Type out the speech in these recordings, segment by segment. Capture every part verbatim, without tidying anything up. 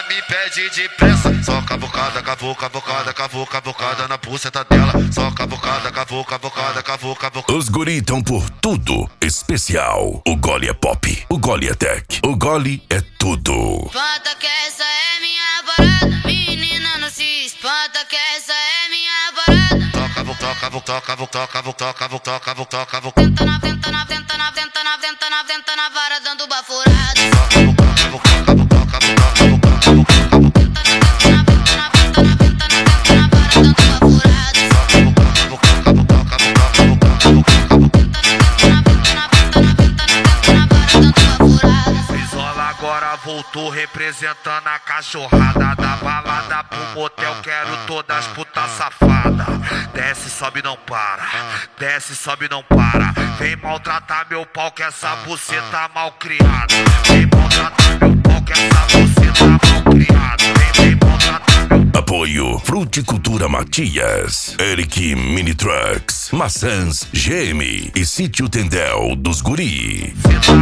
ela me pede depressa. Só cavucada, cavou, cavucada, cavou, cavucada na buceta dela. Só cavucada, cavou, cavucada, cavou, cavucada. Os guri tão por tudo especial. O gole é pop, o gole é tech, o gole é tudo. Espanta que essa é minha parada, menina não se espanta que essa é minha parada. Toca, vou, toca, vou, toca, vou, toca, vou, toca, vou, toca, vou, toca, vou. Venta na venta na venta na venta na venta na venta na vara dando baforada. Toca, vou, toca, vou, toca, vou, toca, vou, toca, vou, toca, vou. Venta na venta na venta na venta na venta na venta na vara dando baforada. Vou, toca, vou, toca, vou, toca, vou, toca, vou, toca, vou. Venta na venta na venta na venta na venta na vara dando baforada. Frisola agora voltou representando a cachorrada. Da balada pro motel, quero todas as putas safadas. Desce, sobe, não para. Desce, sobe, não para. Vem maltratar meu pau que essa buceta mal criada. Vem maltratar meu pau que essa buceta mal criada. Vem, vem maltratar meu pau. Apoio Fruticultura Matias, Eric Mini Trucks, Maçãs G M e Sítio Tendel dos Guri.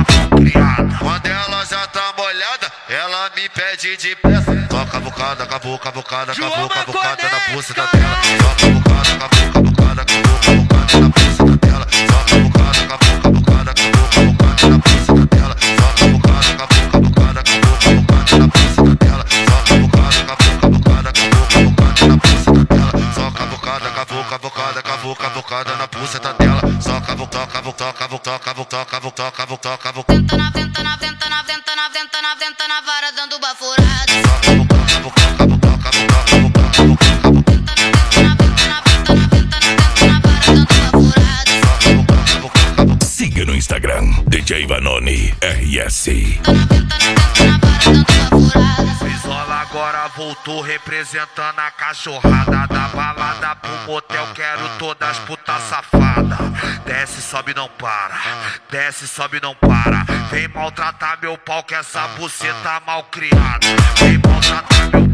Quando ela já tá molhada, ela me pede depressa. Só cavucada, cavou, cavucada, cavou, cavucada na buceta dela. Só cavucada, cavou, cavucada, cavou, cavucada na buceta dela. Só cavucada, cavou, cavucada, cavou, cavucada na buceta dela. Só cavucada, cavou, cavucada, cavou, cavucada na buceta dela. Só cavucada, cavou, cavucada, cavou, cavucada na buceta dela. Só cavucada, cavou, cavucada, cavou, cavucada na buceta dela. Só cavucada, cavou, toca, vou, toca, vou, toca, vou, toca, vou, toca, vou. Venta na venta na venta na venta na venta na venta na vara dando baforada. Só cavucada, vou, toca, vou, toca, vou, toca, vou, toca, vou, toca, vou. Venta na venta na venta na venta na venta na vara dando baforada. Só cavucada, vou, toca, vou. Siga no Instagram, D J Vanoni R S. Venta na venta na venta na vara dando baforada. Frisola agora voltou representando a cachorrada. Da balada pro motel, quero todas as putas safadas. Desce, sobe, não para. Desce, sobe, não para. Vem maltratar meu pau que essa buceta mal criada. Vem maltratar meu